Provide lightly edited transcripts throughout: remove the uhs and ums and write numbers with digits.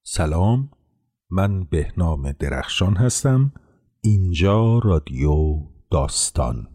سلام، من بهنام درخشان هستم. اینجا رادیو داستان.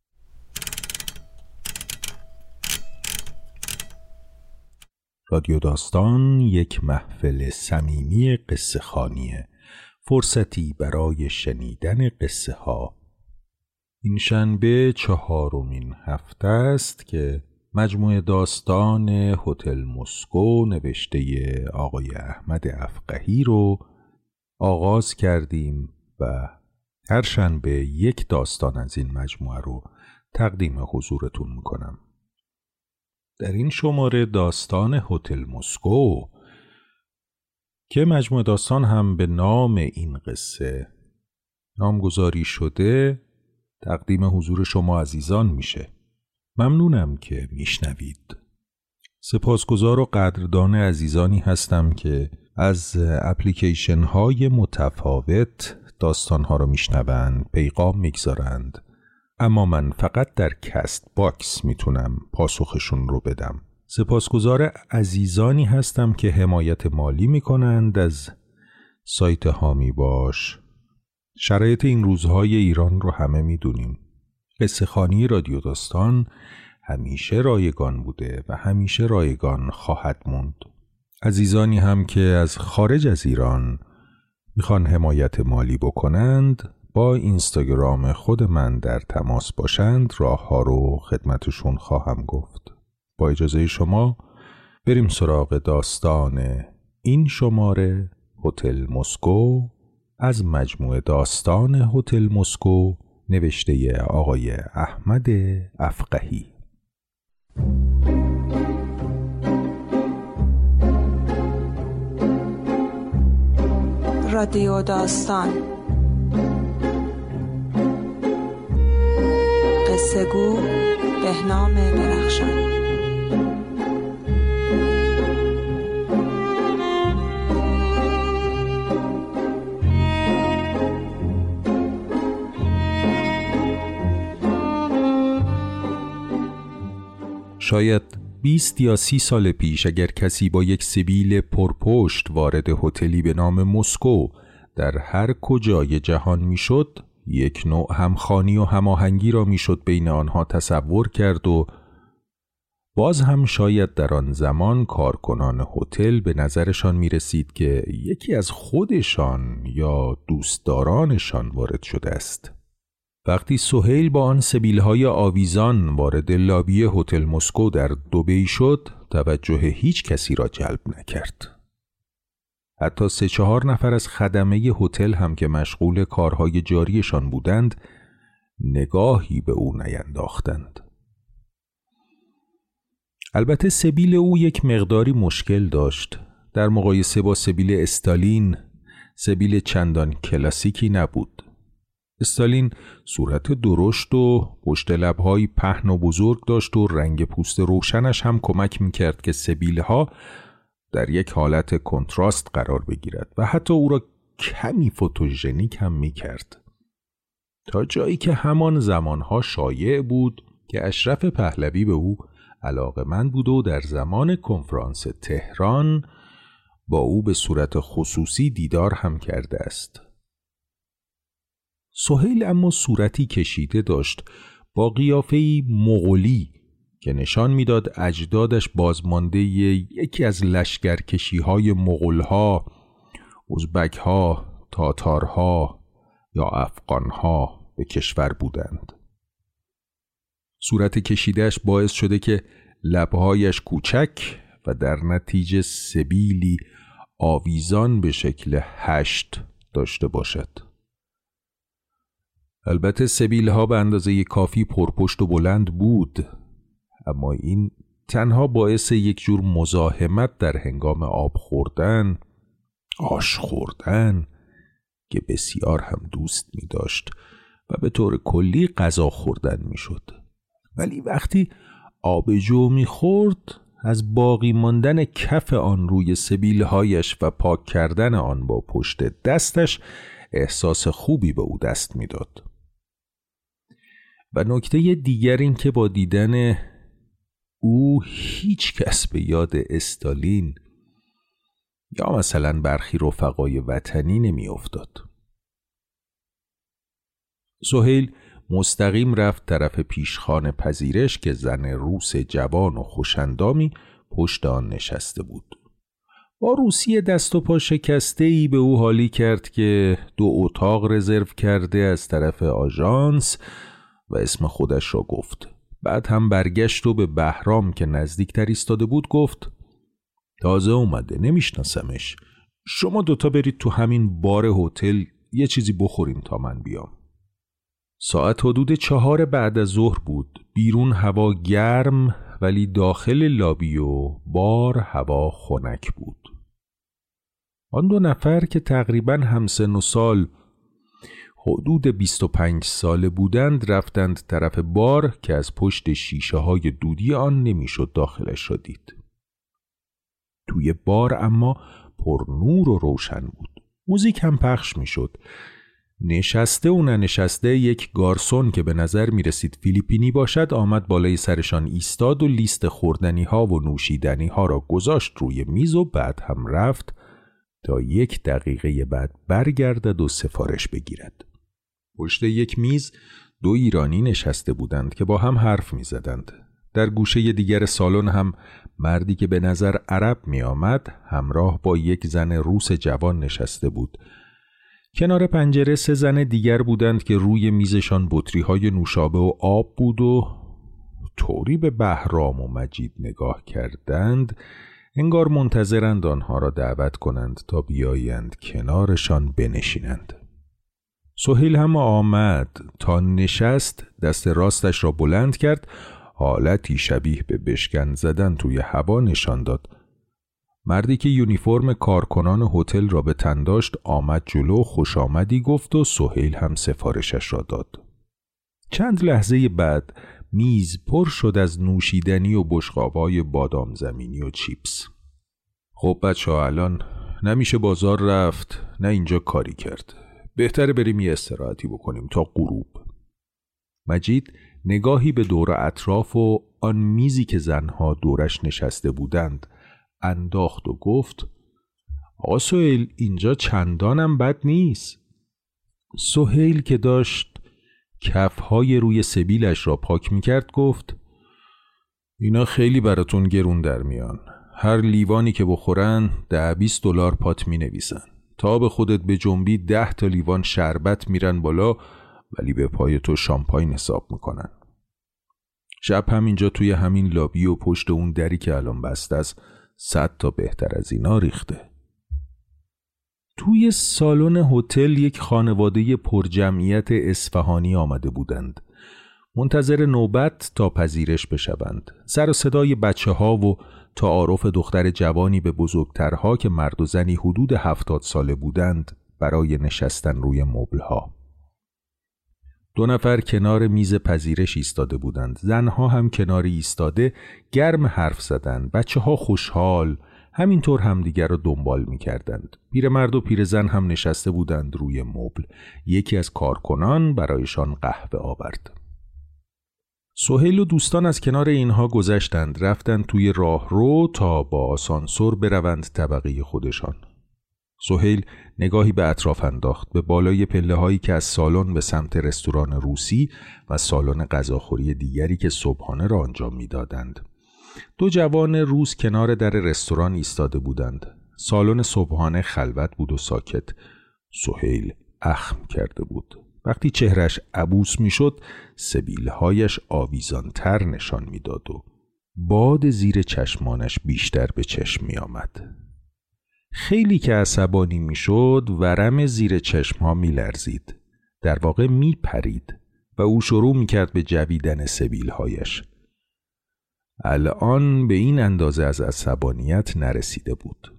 رادیو داستان یک محفل صمیمی قصه خوانیه، فرصتی برای شنیدن قصه ها. این شنبه 4مین هفته است که مجموعه داستان هتل مسکو نوشته آقای احمد افقهی رو آغاز کردیم و هر شنبه یک داستان از این مجموعه رو تقدیم حضورتون میکنم. در این شماره داستان هتل مسکو که مجموعه داستان هم به نام این قصه نامگذاری شده تقدیم حضور شما عزیزان میشه. ممنونم که میشنوید. سپاسگزار و قدردان عزیزانی هستم که از اپلیکیشن های متفاوت داستان ها رو میشنوند، پیغام میگذارند، اما من فقط در کست باکس میتونم پاسخشون رو بدم. سپاسگزار عزیزانی هستم که حمایت مالی میکنند از سایت هامی باش. شرایط این روزهای ایران رو همه میدونیم. قصه خوانی رادیو داستان همیشه رایگان بوده و همیشه رایگان خواهد موند. عزیزانی هم که از خارج از ایران میخوان حمایت مالی بکنند با اینستاگرام خود من در تماس باشند، راه ها رو خدمتشون خواهم گفت. با اجازه شما بریم سراغ داستان این شماره، هتل مسکو، از مجموعه داستان هتل مسکو نوشته آقای احمد افقهی. رادیو داستان، قصه گو بهنام درخشان. شاید 20 یا 30 سال پیش اگر کسی با یک سبیل پرپشت وارد هتلی به نام مسکو در هر کجای جهان میشد، یک نوع همخوانی و هماهنگی را میشد بین آنها تصور کرد و باز هم شاید در آن زمان کارکنان هتل به نظرشان می رسید که یکی از خودشان یا دوستدارانشان وارد شده است. وقتی سهیل با آن سبیل‌های آویزان وارد لابی هتل مسکو در دبی شد، توجه هیچ کسی را جلب نکرد. حتی 3-4 نفر از خدمه هتل هم که مشغول کارهای جاریشان بودند، نگاهی به او نینداختند. البته سبیل او یک مقداری مشکل داشت. در مقایسه با سبیل استالین، سبیل چندان کلاسیکی نبود. استالین صورت درشت و پشت لب‌های پهن و بزرگ داشت و رنگ پوست روشنش هم کمک می‌کرد که سبیل‌ها در یک حالت کنتراست قرار بگیرد و حتی او را کمی فوتوژنیک هم می‌کرد. تا جایی که همان زمانها شایع بود که اشرف پهلوی به او علاقه‌مند بود و در زمان کنفرانس تهران با او به صورت خصوصی دیدار هم کرده است. سهیل اما صورتی کشیده داشت با قیافه‌ای مغولی که نشان میداد اجدادش بازمانده یکی از لشکرکشی‌های مغول‌ها، ازبک‌ها، تاتارها یا افغان‌ها به کشور بودند. صورت کشیدهش باعث شده که لب‌هایش کوچک و در نتیجه سبیلی آویزان به شکل 8 داشته باشد. البته سبیل‌ها به اندازه کافی پرپشت و بلند بود، اما این تنها باعث یک جور مزاحمت در هنگام آب خوردن، آش خوردن که بسیار هم دوست می داشت و به طور کلی غذا خوردن می شد. ولی وقتی آبجو می خورد، از باقی ماندن کف آن روی سبیل‌هایش و پاک کردن آن با پشت دستش احساس خوبی به او دست می داد. و نکته دیگر این که با دیدن او هیچ کس به یاد استالین یا مثلا برخی رفقای وطنی نمی افتاد. سهیل مستقیم رفت طرف پیشخوان پذیرش که زن روس جوان و خوشندامی پشت آن نشسته بود. با روسی دست و پا شکسته‌ای به او حالی کرد که 2 اتاق رزرو کرده از طرف آژانس و اسم خودش را گفت. بعد هم برگشت و به بهرام که نزدیکتر ایستاده بود گفت: تازه اومده، نمیشناسمش. شما 2 برید تو همین بار هتل یه چیزی بخوریم تا من بیام. ساعت حدود 4 بعد از ظهر بود. بیرون هوا گرم ولی داخل لابی و بار هوا خنک بود. آن 2 نفر که تقریباً همسن و سال حدود 25 ساله بودند رفتند طرف بار که از پشت شیشه های دودی آن نمیشد داخلش را دید. توی بار اما پر نور و روشن بود. موزیک هم پخش میشد. نشسته و ننشسته یک گارسون که به نظر می رسید فیلیپینی باشد آمد بالای سرشان ایستاد و لیست خوردنی ها و نوشیدنی ها را گذاشت روی میز و بعد هم رفت تا 1 دقیقه بعد برگردد و سفارش بگیرد. پشت یک میز 2 ایرانی نشسته بودند که با هم حرف می زدند. در گوشه دیگر سالن هم مردی که به نظر عرب می آمد همراه با یک زن روس جوان نشسته بود. کنار پنجره 3 زن دیگر بودند که روی میزشان بطری‌های نوشابه و آب بود و طوری به بهرام و مجید نگاه کردند انگار منتظرند آنها را دعوت کنند تا بیایند کنارشان بنشینند. سهیل هم آمد. تا نشست دست راستش را بلند کرد، حالتی شبیه به بشکن زدن توی هوا نشان داد. مردی که یونیفرم کارکنان هتل را به تن داشت آمد جلو، خوش آمدی گفت و سهیل هم سفارشش را داد. چند لحظه بعد میز پر شد از نوشیدنی و بشقاب‌های بادام زمینی و چیپس. خب بچه‌ها، الان نمیشه بازار رفت نه اینجا کاری کرد. بهتره بریم یه استراحتی بکنیم تا غروب. مجید نگاهی به دور اطراف و آن میزی که زنها دورش نشسته بودند انداخت و گفت: آقا سهیل، اینجا چندانم بد نیست. سهیل که داشت کفهای روی سبیلش را پاک میکرد گفت: اینا خیلی براتون گرون در میان. هر لیوانی که بخورن $10-20 پات می نویسن. تا به خودت به جنبی 10 تا لیوان شربت میرن بالا، ولی به پای تو شامپاین حساب میکنن. شب هم اینجا توی همین لابی و پشت اون دری که الان بسته است 100 تا بهتر از اینا ریخته. توی سالن هتل یک خانواده پرجمعیت اصفهانی آمده بودند. منتظر نوبت تا پذیرش بشوند. سر و صدای بچه ها و تعارف دختر جوانی به بزرگترها که مرد و زنی حدود 70 ساله بودند برای نشستن روی مبلها. 2 نفر کنار میز پذیرش ایستاده بودند. زنها هم کنار ایستاده گرم حرف زدند. بچه ها خوشحال همینطور همدیگر را دنبال می کردند. پیرمرد و پیرزن هم نشسته بودند روی مبل. یکی از کارکنان برایشان قهوه آورد. سهیل و دوستان از کنار اینها گذشتند، رفتند توی راهرو تا با آسانسور بروند طبقه خودشان. سهیل نگاهی به اطراف انداخت، به بالای پله‌هایی که از سالن به سمت رستوران روسی و سالن غذاخوری دیگری که صبحانه را انجام می‌دادند. 2 جوان روس کنار در رستوران ایستاده بودند. سالن صبحانه خلوت بود و ساکت. سهیل اخم کرده بود. وقتی چهرش عبوس میشد سبیلهایش آویزانتر نشان میداد و باد زیر چشمانش بیشتر به چشم می آمد. خیلی که عصبانی میشد ورم زیر چشمها می لرزید. در واقع می پرید و او شروع می کرد به جویدن سبیلهایش. الان به این اندازه از عصبانیت نرسیده بود.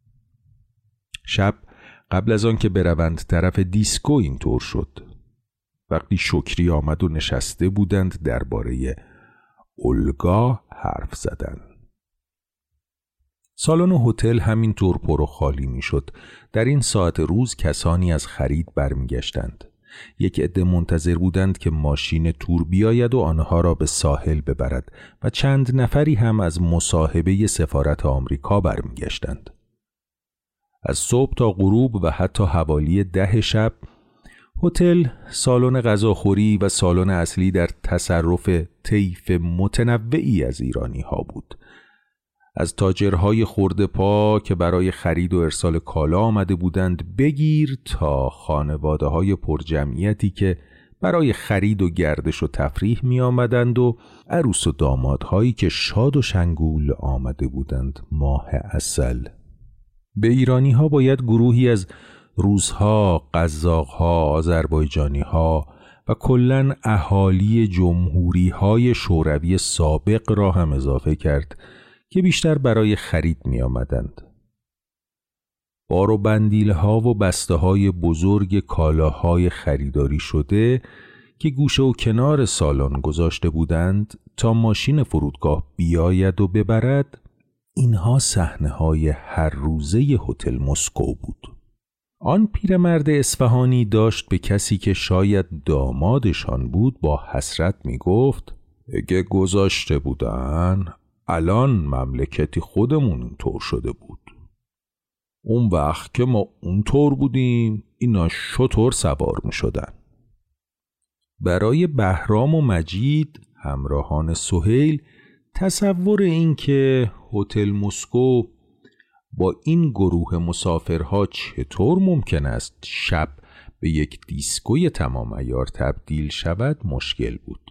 شب قبل از آن که بروند طرف دیسکو اینطور شد. وقتی شکری آمد و نشسته بودند درباره اولگا حرف زدند. سالن هتل همینطور پر و خالی میشد. در این ساعت روز کسانی از خرید برمیگشتند. یک عده منتظر بودند که ماشین تور بیاید و آنها را به ساحل ببرد و چند نفری هم از مصاحبه سفارت آمریکا برمیگشتند. از صبح تا غروب و حتی حوالی 10 شب هتل، سالن غذاخوری و سالن اصلی در تصرف طیف متنوعی از ایرانی ها بود. از تاجرهای خرده پا که برای خرید و ارسال کالا آمده بودند بگیر تا خانواده های پرجمعیتی که برای خرید و گردش و تفریح می آمدند و عروس و دامادهایی که شاد و شنگول آمده بودند ماه عسل. به ایرانی ها باید گروهی از روس‌ها، قزاق‌ها، آذربایجانی‌ها و کلاً اهالی جمهوری‌های شوروی سابق را هم اضافه کرد که بیشتر برای خرید می آمدند. بار و بندیل‌ها و بسته‌های بزرگ کالاهای خریداری شده که گوشه و کنار سالن گذاشته بودند تا ماشین فرودگاه بیاید و ببرد، اینها صحنه‌های هر روزه هتل مسکو بود. آن پیرمرد اصفهانی داشت به کسی که شاید دامادشان بود با حسرت می گفت: اگه گذاشته بودن الان مملکتی خودمون اینطور شده بود. اون وقت که ما اونطور بودیم اینا شطور سوار می شدن. برای بهرام و مجید همراهان سهیل تصور این که هتل مسکو با این گروه مسافرها چطور ممکن است شب به یک دیسکوی تمام عیار تبدیل شود مشکل بود.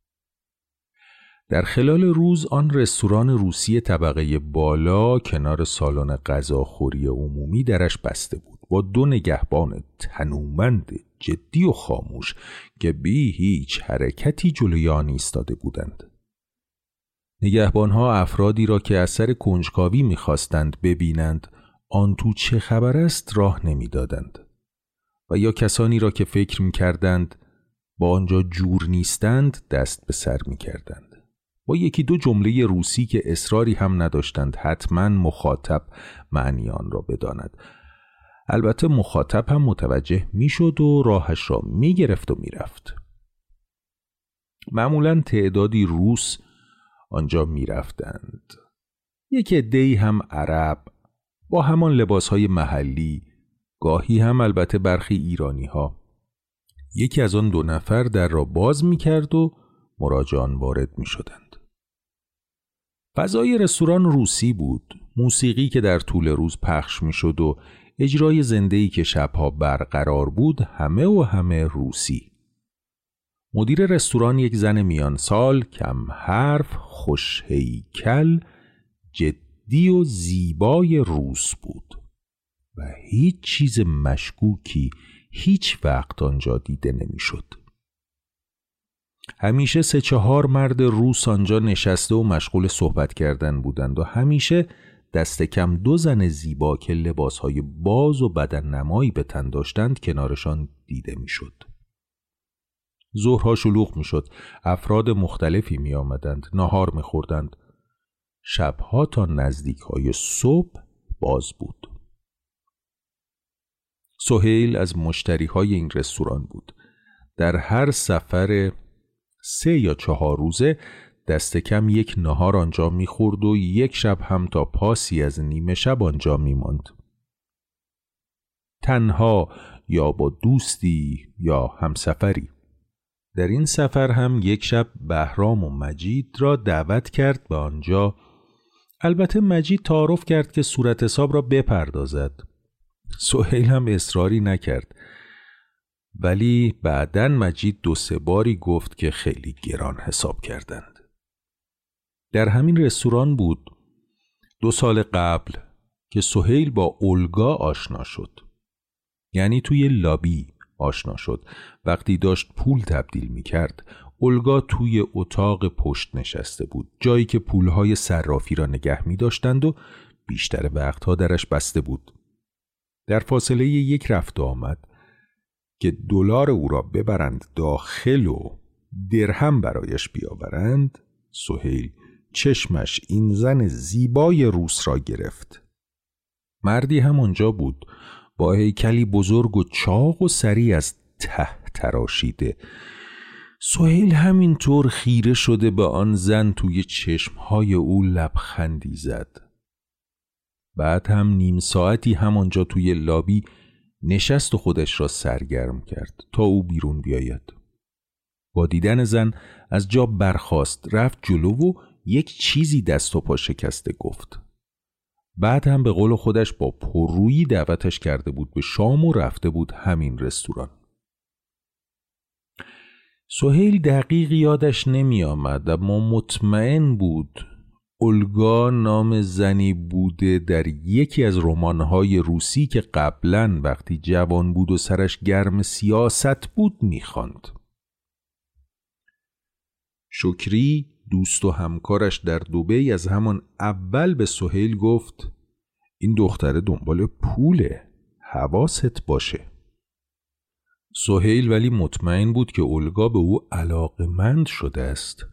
در خلال روز آن رستوران روسی طبقه بالا کنار سالن غذاخوری عمومی درش بسته بود با 2 نگهبان تنومند جدی و خاموش که بی هیچ حرکتی جلوی آن ایستاده بودند. نگهبانها افرادی را که از سر کنجکاوی می‌خواستند ببینند آن تو چه خبر است راه نمی‌دادند و یا کسانی را که فکر می‌کردند با آنجا جور نیستند دست به سر می‌کردند. با 1-2 جمله روسی که اصراری هم نداشتند حتما مخاطب معنی آن را بداند. البته مخاطب هم متوجه می‌شد و راهش را می‌گرفت و می‌رفت. معمولاً تعدادی روس آنجا می رفتند. یک عده‌ای هم عرب با همان لباسهای محلی، گاهی هم البته برخی ایرانی ها. یکی از آن 2 نفر در را باز می کرد و مراجعان وارد می شدند. فضای رستوران روسی بود، موسیقی که در طول روز پخش می شد و اجرای زنده‌ای که شبها برقرار بود همه روسی. مدیر رستوران یک زن میان سال، کم حرف، خوش هیکل، جدی و زیبای روس بود و هیچ چیز مشکوکی هیچ وقت آنجا دیده نمیشد. همیشه 3-4 مرد روس آنجا نشسته و مشغول صحبت کردن بودند و همیشه دست کم 2 زن زیبا که لباسهای باز و بدن نمایی به تن داشتند کنارشان دیده میشد. ظهرها شلوغ می شد. افراد مختلفی می آمدند. ناهار می خوردند. شبها تا نزدیک های صبح باز بود. سهیل از مشتری های این رستوران بود. در هر سفر 3 یا 4 روزه دست کم 1 ناهار آنجا می خورد و 1 شب هم تا پاسی از نیمه شب آنجا می ماند. تنها یا با دوستی یا همسفری. در این سفر هم 1 شب بهرام و مجید را دعوت کرد به آنجا. البته مجید تعارف کرد که صورت حساب را بپردازد. سهیل هم اصراری نکرد، ولی بعداً مجید 2-3 باری گفت که خیلی گران حساب کردند. در همین رستوران بود 2 سال قبل که سهیل با اولگا آشنا شد. یعنی توی لابی آشنا شد. وقتی داشت پول تبدیل می کرد، اولگا توی اتاق پشت نشسته بود، جایی که پولهای صرافی را نگه می داشتند و بیشتر وقتها درش بسته بود. در فاصله 1 رفت و آمد که دلار او را ببرند داخل و درهم برایش بیاورند، سهیل چشمش این زن زیبای روس را گرفت. مردی هم آنجا بود با هیکلی بزرگ و چاق و سری از ته تراشیده. سهیل همینطور خیره شده به آن زن توی چشمهای او لبخندی زد. بعد هم نیم ساعتی همانجا توی لابی نشست و خودش را سرگرم کرد تا او بیرون بیاید. با دیدن زن از جا برخاست، رفت جلو و یک چیزی دست و پا شکسته گفت. بعد هم به قول خودش با پررویی دعوتش کرده بود به شام و رفته بود همین رستوران. سهیل دقیق یادش نمی آمد، اما مطمئن بود اولگا نام زنی بوده در یکی از رمان‌های روسی که قبلاً وقتی جوان بود و سرش گرم سیاست بود می‌خواند. شکری دوست و همکارش در دبی از همان اول به سهیل گفت این دختره دنبال پوله، حواست باشه. سهیل ولی مطمئن بود که اولگا به او علاقه‌مند شده است.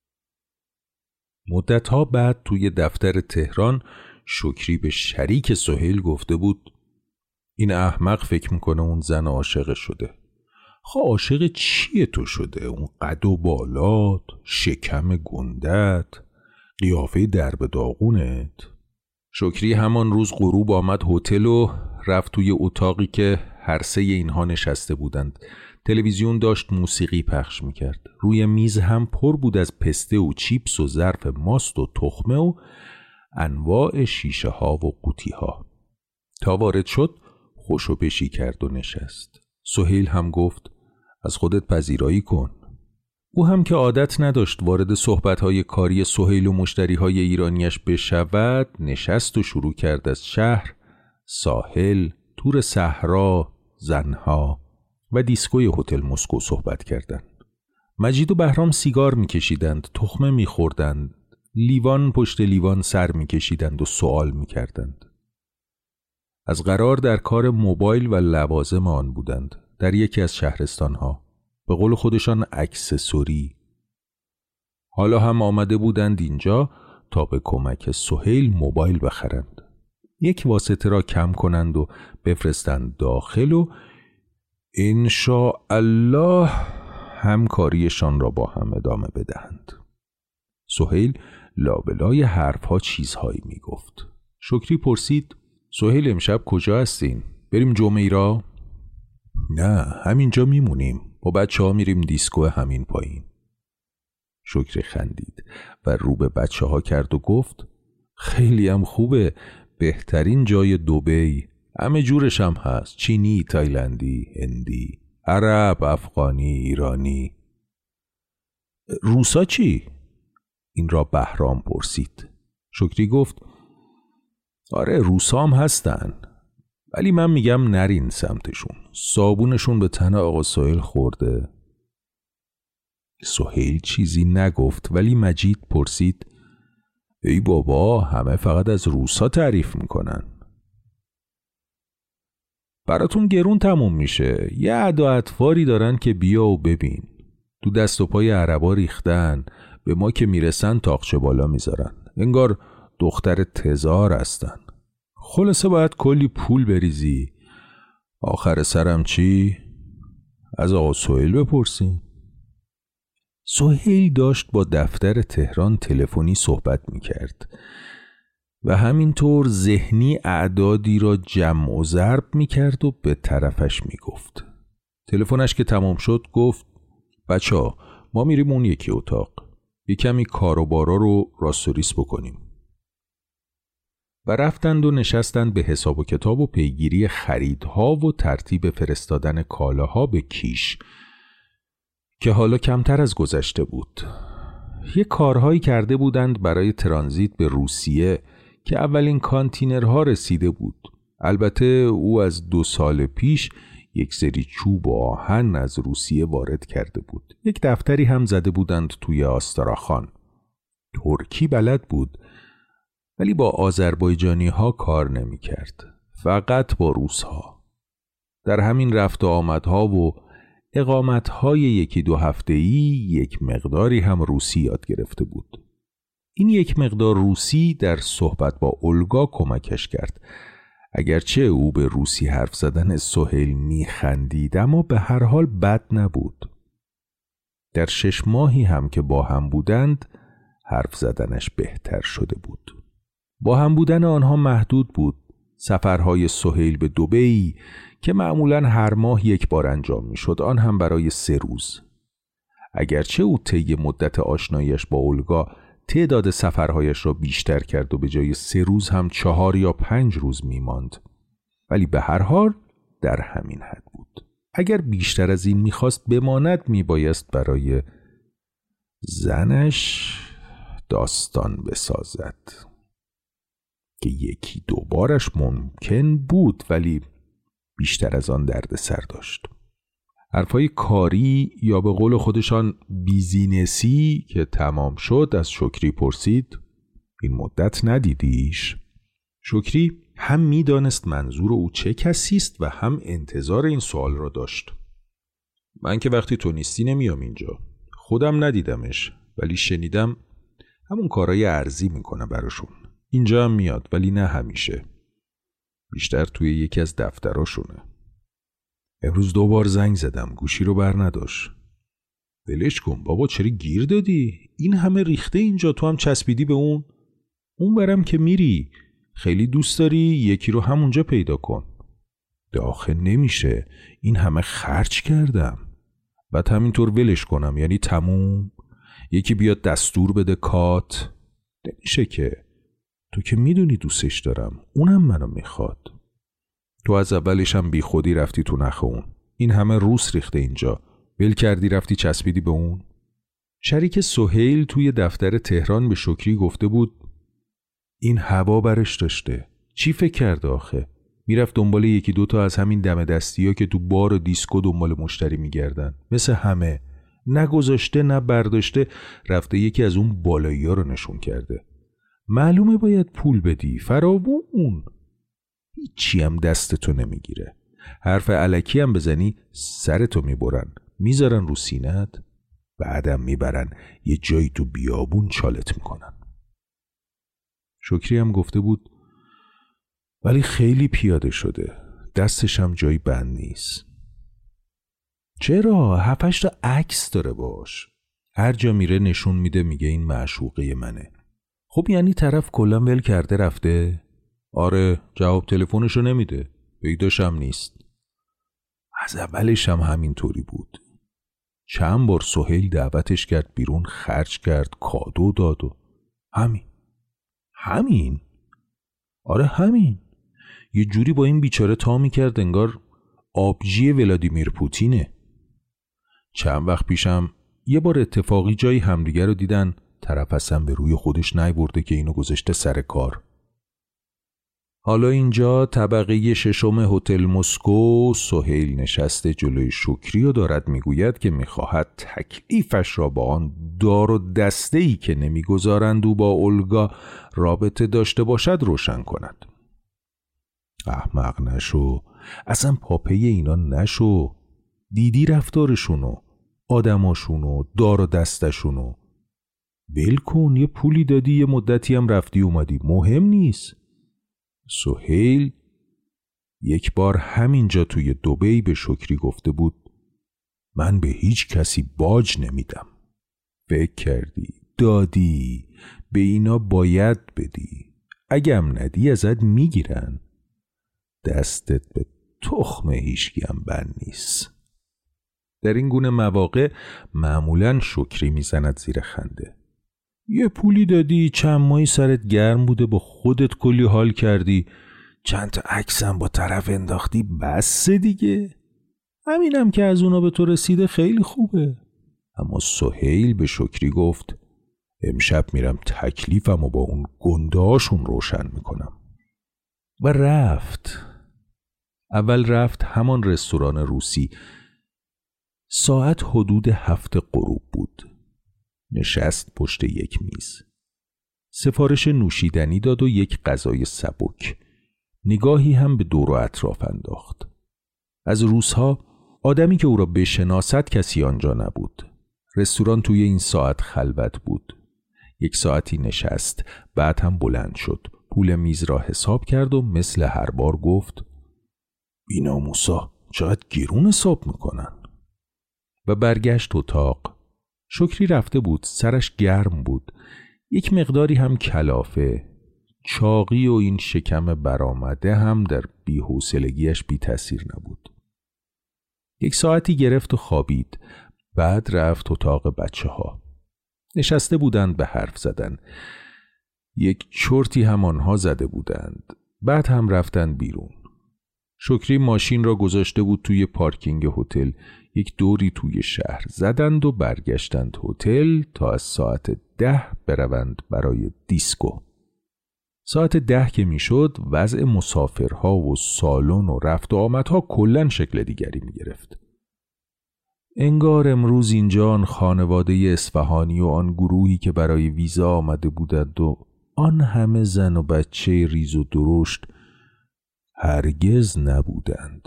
مدتها بعد توی دفتر تهران شکری به شریک سهیل گفته بود این احمق فکر میکنه اون زن عاشق شده. عاشق چیه تو شده؟ اون قد و بالات، شکم گندت، قیافه درب داغونت. شکری همان روز غروب آمد هتل و رفت توی اتاقی که هر سه اینها نشسته بودند. تلویزیون داشت موسیقی پخش میکرد. روی میز هم پر بود از پسته و چیپس و ظرف ماست و تخمه و انواع شیشه ها و قوطی ها. تا وارد شد خوشو بشی کرد و نشست. سهیل هم گفت از خودت پذیرایی کن. او هم که عادت نداشت وارد صحبت‌های کاری سهیل و مشتری‌های ایرانیش بشود، نشست و شروع کرد از شهر، ساحل، تور صحرا، زنها و دیسکوی هتل مسکو صحبت کردند. مجید و بهرام سیگار می‌کشیدند، تخمه می‌خوردند، لیوان پشت لیوان سر می‌کشیدند و سوال می‌کردند. از قرار در کار موبایل و لوازم آن بودند در یکی از شهرستان‌ها. به قول خودشان اکسسوری. حالا هم آمده بودند اینجا تا به کمک سهیل موبایل بخرند. یک واسطه را کم کنند و بفرستند داخل و انشاءالله همکاریشان را با هم ادامه بدهند. سهیل لابلای حرفها چیزهایی می گفت. شکری پرسید سهیل امشب کجا هستین؟ بریم جمعه را؟ نه همینجا میمونیم، با بچه ها میریم دیسکو همین پایین. شکری خندید و رو به بچه ها کرد و گفت خیلی هم خوبه، بهترین جای دبی، همه جورش هم هست، چینی، تایلندی، هندی، عرب، افغانی، ایرانی. روسا چی؟ این را بهرام پرسید. شکری گفت آره روسا هم هستن، ولی من میگم نرین سمتشون، صابونشون به تن آقا سهیل خورده. سهیل چیزی نگفت ولی مجید پرسید ای بابا همه فقط از روسا تعریف میکنن. براتون گرون تموم میشه، یه ادا اطواری دارن که بیا و ببین، تو دست و پای عربا ریختن، به ما که میرسن تاقچه بالا میذارن، انگار دختر تزار هستن. خلاصه باید کلی پول بریزی. آخر سرم چی؟ از آقا سهیل بپرسیم. سهیل داشت با دفتر تهران تلفنی صحبت میکرد و همینطور ذهنی اعدادی را جمع و ضرب میکرد و به طرفش میگفت. تلفنش که تمام شد گفت بچه‌ها ما میریم اون یکی اتاق، یه کمی کاروبارا رو راست و ریس بکنیم. و رفتند و نشستند به حساب و کتاب و پیگیری خریدها و ترتیب فرستادن کالاها به کیش که حالا کمتر از گذشته بود. یه کارهایی کرده بودند برای ترانزیت به روسیه که اولین کانتینرها رسیده بود. البته او از 2 سال پیش یک سری چوب و آهن از روسیه وارد کرده بود. یک دفتری هم زده بودند توی آستراخان. ترکی بلد بود ولی با آذربایجانی ها کار نمی کرد، فقط با روس ها. در همین رفت و آمدها و اقامتهای 1-2 هفته‌ای یک مقداری هم روسی یاد گرفته بود. این یک مقدار روسی در صحبت با اولگا کمکش کرد. اگرچه او به روسی حرف زدن سهیل میخندید اما به هر حال بد نبود. در 6 ماهی هم که با هم بودند حرف زدنش بهتر شده بود. با هم بودن آنها محدود بود. سفرهای سهیل به دبی که معمولاً هر ماه یک بار انجام می شد، آن هم برای 3 روز. اگرچه او طی مدت آشناییش با اولگا تعداد سفرهایش را بیشتر کرد و به جای 3 روز هم 4 یا 5 روز می ماند، ولی به هر حال در همین حد بود. اگر بیشتر از این می‌خواست بماند میبایست برای زنش داستان بسازد که 1-2 بارش ممکن بود، ولی بیشتر از آن درد سر داشت. حرفای کاری یا به قول خودشان بیزینسی که تمام شد از شکری پرسید این مدت ندیدیش؟ شکری هم میدانست منظور او چه کسی است و هم انتظار این سوال را داشت. من که وقتی تو نیستی نمیام اینجا. خودم ندیدمش، ولی شنیدم همون کارهای ارزی میکنه براشون. اینجا هم میاد، ولی نه همیشه. بیشتر توی یکی از دفتراشونه. امروز 2 بار زنگ زدم، گوشی رو بر نداشت. ولش کن بابا، چرا گیر دادی؟ این همه ریخته اینجا، تو هم چسبیدی به اون برم که میری. خیلی دوست داری یکی رو همونجا پیدا کن. آخه نمیشه، این همه خرج کردم بعد همینطور ولش کنم، یعنی تموم؟ یکی بیاد دستور بده کات؟ نمیشه که. تو که میدونی دوستش دارم، اونم منو میخواد. تو از اولش هم بی خودی رفتی تو نخ اون. این همه روس ریخته اینجا، ول کردی رفتی چسبیدی به اون. شریک سهیل توی دفتر تهران به شکری گفته بود این هوا برش داشته. چی فکر کرده آخه؟ میرفت دنبال 1-2 تا از همین دم دستی ها که تو بار و دیسکو دنبال مشتری میگردن. مثل همه، نه گذاشته نه برداشته، رفته یکی از اون بالایی ها رو نشون کرده. معلومه باید پول بدی، فراوون. هیچی هم دستتو نمیگیره. حرف الکی هم بزنی سرتو میبرن، میذارن رو سینت، بعدم میبرن یه جایی تو بیابون چالت میکنن. شکری هم گفته بود ولی خیلی پیاده شده، دستش هم جایی بند نیست. چرا؟ 7-8 تا عکس داره باش. هر جا میره نشون میده، میگه این معشوقه منه. خب یعنی طرف کلا ول کرده رفته؟ آره، جواب تلفنشو نمیده، پیداش هم نیست. از اولش هم همینطوری بود. چند بار سهیل دعوتش کرد بیرون، خرج کرد، کادو داد و همین. آره همین. یه جوری با این بیچاره تا میکرد انگار آبجی ولادیمیر پوتینه. چند وقت پیشم یه بار اتفاقی جایی همدیگه رو دیدن، طرف اصلا به روی خودش نیورده که اینو گذاشته سر کار. حالا اینجا طبقه 6 هتل مسکو، سهیل نشسته جلوی شکری و دارد میگوید که میخواهد تکلیفش را با آن دار و دسته‌ای که نمیگذارند او با اولگا رابطه داشته باشد روشن کند. احمق نشو، اصلا پاپی اینا نشو. دیدی رفتارشونو، آدماشونو، دار و دستشونو. ول کن، یه پولی دادی، یه مدتی هم رفتی اومدی، مهم نیست. سهیل یک بار همینجا توی دبی به شکری گفته بود من به هیچ کسی باج نمیدم. فکر کردی، دادی، به اینا باید بدی، اگه هم ندی ازت میگیرن. دستت به تخم هیچکی هم بند نیست. در این گونه مواقع معمولاً شکری میزند زیر خنده. یه پولی دادی، چند ماهی سرت گرم بوده، با خودت کلی حال کردی، چند تا عکسم با طرف انداختی، بس دیگه. همینم که از اونا به تو رسیده خیلی خوبه. اما سهیل به شکری گفت امشب میرم تکلیفم و با اون گندهاشون روشن میکنم. و رفت. اول رفت همان رستوران روسی. ساعت حدود 7 غروب بود. نشست پشت یک میز. سفارش نوشیدنی داد و یک غذای سبک. نگاهی هم به دور و اطراف انداخت. از روزها آدمی که او را بشناسد کسی آنجا نبود. رستوران توی این ساعت خلوت بود. 1 ساعتی نشست، بعد هم بلند شد. پول میز را حساب کرد و مثل هر بار گفت بی‌ناموسا چقدر گرون حساب میکنن. و برگشت اتاق. شکری رفته بود، سرش گرم بود، یک مقداری هم کلافه. چاقی و این شکم برآمده هم در بی‌حوصلگیش بی تأثیر نبود. 1 ساعتی گرفت و خوابید. بعد رفت اتاق بچه‌ها. نشسته بودند به حرف زدن. یک چرتی هم آنها زده بودند. بعد هم رفتند بیرون. شکری ماشین را گذاشته بود توی پارکینگ هتل. یک دوری توی شهر زدند و برگشتند هتل تا از ساعت 10 بروند برای دیسکو. ساعت 10 که میشد وضع مسافرها و سالن و رفت و آمدها کلاً شکل دیگری می گرفت. انگار امروز اینجا آن خانواده اصفهانی و آن گروهی که برای ویزا آمده بودند و آن همه زن و بچه ریز و درشت هرگز نبودند.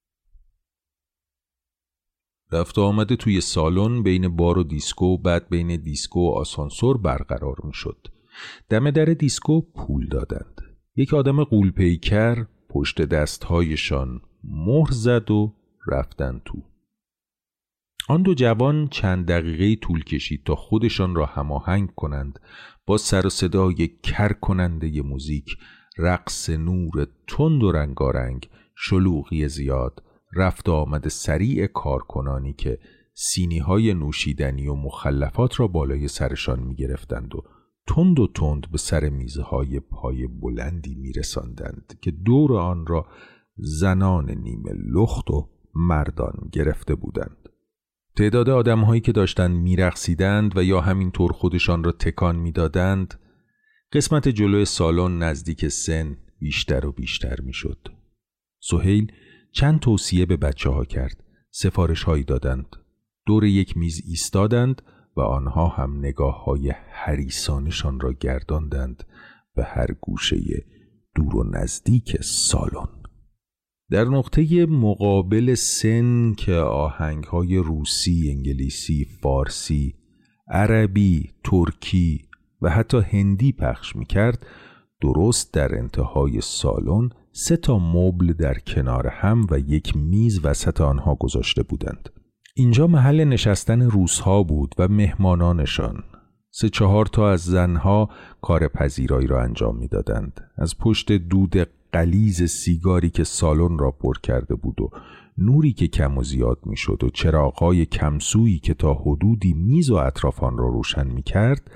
رفت و آمده توی سالن بین بار و دیسکو، بعد بین دیسکو و آسانسور برقرار می شد. دم در دیسکو پول دادند. یک آدم غول‌پیکر پشت دستهایشان مهر زد و رفتند تو. آن 2 جوان چند دقیقه طول کشید تا خودشان را هماهنگ کنند با سر و صدای کر کننده موزیک، رقص نور تند و رنگارنگ، شلوغی زیاد، رفت و آمد سریع کارکنانی که سینی‌های نوشیدنی و مخلفات را بالای سرشان می‌گرفتند و تند به سر میزهای پای بلندی می‌رساندند که دور آن را زنان نیمه لخت و مردان گرفته بودند. تعداد آدم‌هایی که داشتند می‌رقصیدند و یا همینطور خودشان را تکان می‌دادند، قسمت جلوی سالن نزدیک سن بیشتر و بیشتر می‌شد. سهیل چند توصیه به بچه‌ها کرد. سفارش‌هایی دادند. دور یک میز ایستادند و آنها هم نگاه‌های حریصانشان را گرداندند به هر گوشه دور و نزدیک سالن. در نقطه مقابل سن که آهنگ‌های روسی، انگلیسی، فارسی، عربی، ترکی و حتی هندی پخش می‌کرد، درست در انتهای سالن 3 مبل در کنار هم و یک میز وسط آنها گذاشته بودند. اینجا محل نشستن روس‌ها بود و مهمانانشان. 3-4 تا از زنها کار پذیرایی را انجام می‌دادند. از پشت دود غلیظ سیگاری که سالن را پر کرده بود و نوری که کم و زیاد می‌شد و چراغ‌های کمسویی که تا حدودی میز و اطراف آن را روشن می‌کرد،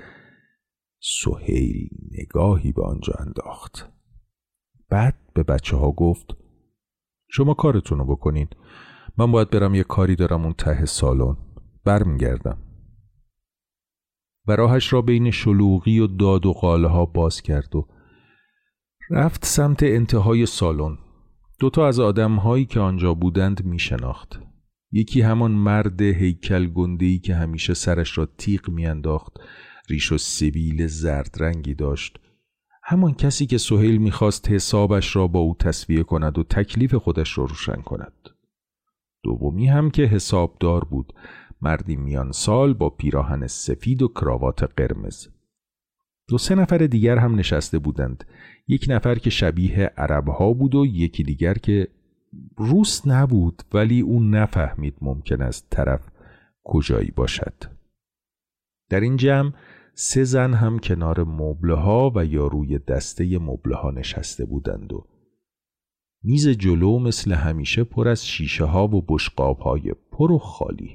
سهیل نگاهی به آنجا انداخت. بعد به بچه‌ها گفت: شما کارتون رو بکنین. من باید برم، یه کاری دارم اون ته سالن. برمیگردم. و راهش را بین شلوغی و داد و قاله ها باز کرد و رفت سمت انتهای سالن. 2 تا از آدم‌هایی که آنجا بودند میشناخت. یکی همان مرد هیکل گنده‌ای که همیشه سرش را تیغ میانداخت، ریش و سبیل زرد رنگی داشت. همان کسی که سهیل میخواست حسابش را با او تسویه کند و تکلیف خودش را روشن کند. دومی هم که حسابدار بود، مردی میان سال با پیراهن سفید و کراوات قرمز. 2-3 نفر دیگر هم نشسته بودند. یک نفر که شبیه عرب‌ها بود و یکی دیگر که روس نبود، ولی اون نفهمید ممکن است طرف کجایی باشد. در این جمع 3 زن هم کنار مبله‌ها و یا روی دسته مبله‌ها نشسته بودند و میز جلو مثل همیشه پر از شیشه‌ها و بشقاب‌های پر و خالی.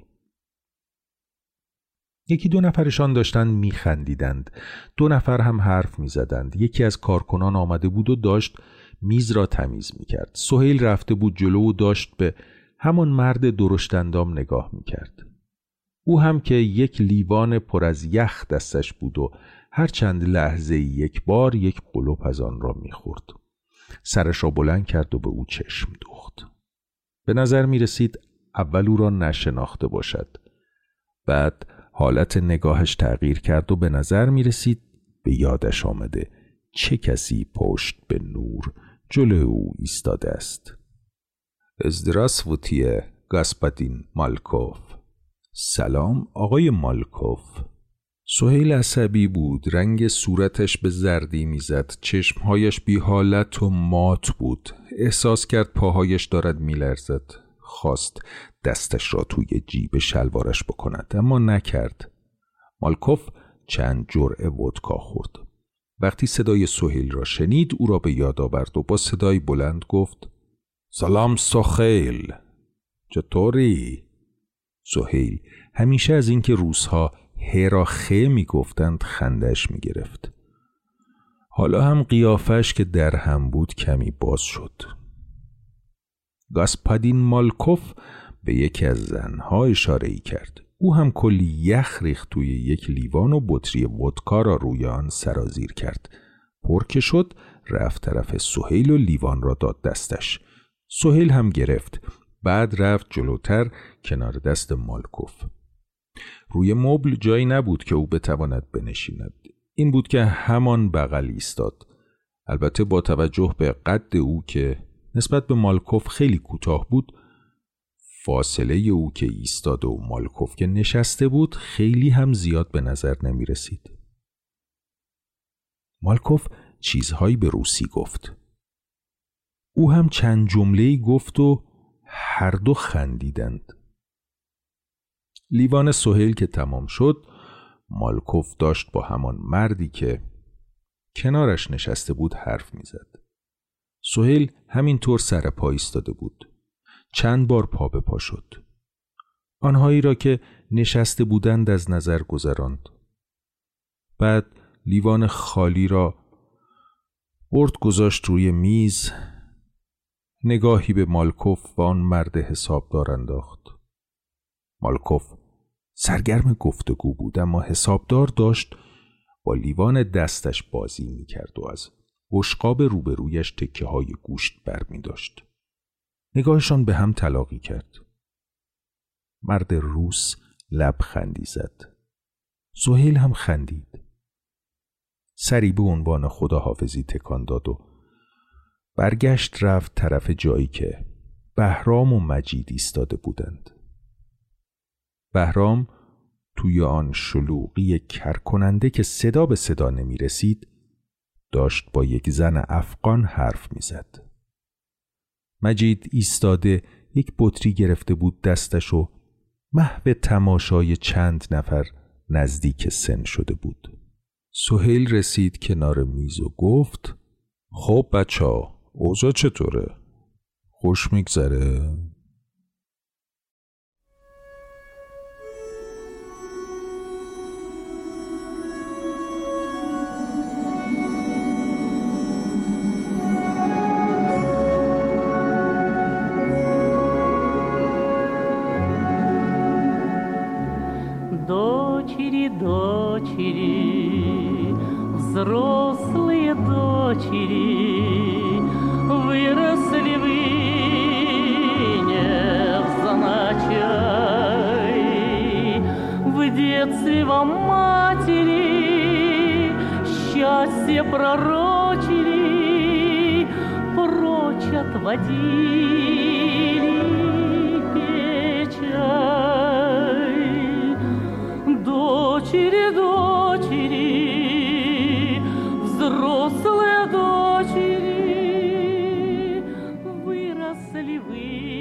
1-2 نفرشان داشتند میخندیدند. 2 نفر هم حرف میزدند. یکی از کارکنان آمده بود و داشت میز را تمیز میکرد. سهیل رفته بود جلو و داشت به همان مرد درشتندام نگاه میکرد. او هم که یک لیوان پر از یخ دستش بود و هر چند لحظه یک بار یک قلوپ از آن را میخورد. سرش را بلند کرد و به او چشم دوخت. به نظر میرسید اول او را نشناخته باشد. بعد حالت نگاهش تغییر کرد و به نظر میرسید به یادش آمده چه کسی پشت به نور جلوی او ایستاده است. Здравствуйте, господин مالکوف. سلام آقای مالکوف. سهیل عصبی بود. رنگ صورتش به زردی میزد. چشمهایش بی حالت و مات بود. احساس کرد پاهایش دارد میلرزد. خواست دستش را توی جیب شلوارش بکند، اما نکرد. مالکوف چند جرعه ودکا خورد. وقتی صدای سهیل را شنید او را به یاد آورد و با صدای بلند گفت سلام سهیل، چطوری؟ سهیل همیشه از اینکه روس‌ها ه را خ میگفتند خندش میگرفت. حالا هم قیافش که در هم بود کمی باز شد. گاسپادین مالکوف به یکی از زنها اشاره ای کرد. او هم کلی یخ ریخت توی یک لیوان و بطری ودکا را روی آن سرازیر کرد. پر که شد رفت طرف سهیل و لیوان را داد دستش. سهیل هم گرفت. بعد رفت جلوتر کنار دست مالکوف. روی مبل جایی نبود که او بتواند بنشیند. این بود که همان بغل ایستاد. البته با توجه به قد او که نسبت به مالکوف خیلی کوتاه بود، فاصله او که ایستاده و مالکوف که نشسته بود خیلی هم زیاد به نظر نمی رسید. مالکوف چیزهایی به روسی گفت. او هم چند جمله‌ای گفت و هر دو خندیدند. لیوان سهیل که تمام شد، مالکوف داشت با همان مردی که کنارش نشسته بود حرف میزد. سهیل همینطور سر پا ایستاده بود. چند بار پا به پا شد. آنهایی را که نشسته بودند از نظر گذراند. بعد لیوان خالی را برد گذاشت روی میز. نگاهی به مالکوف و آن مرد حسابدار انداخت. مالکوف سرگرم گفتگو بود، اما حسابدار داشت با لیوان دستش بازی می کرد و از بشقاب روبرویش تکه های گوشت بر می داشت. نگاهشان به هم تلاقی کرد. مرد روس لبخندی زد. سهیل هم خندید. سری به عنوان خداحافظی تکان داد و برگشت رفت طرف جایی که بهرام و مجید ایستاده بودند. بهرام توی آن شلوغی کرکننده که صدا به صدا نمی رسید داشت با یک زن افغان حرف می زد. مجید ایستاده یک بطری گرفته بود دستش و محو تماشای چند نفر نزدیک سن شده بود. سهیل رسید کنار میز و گفت خب بچه‌ها، اوضاع چطوره؟ خوش میگذره؟ Дочери, взрослые дочери, выросли вы невзначай. В детстве вам матери счастье пророчили, прочь отводили печаль. Дочери, дочери, взрослые дочери, выросли вы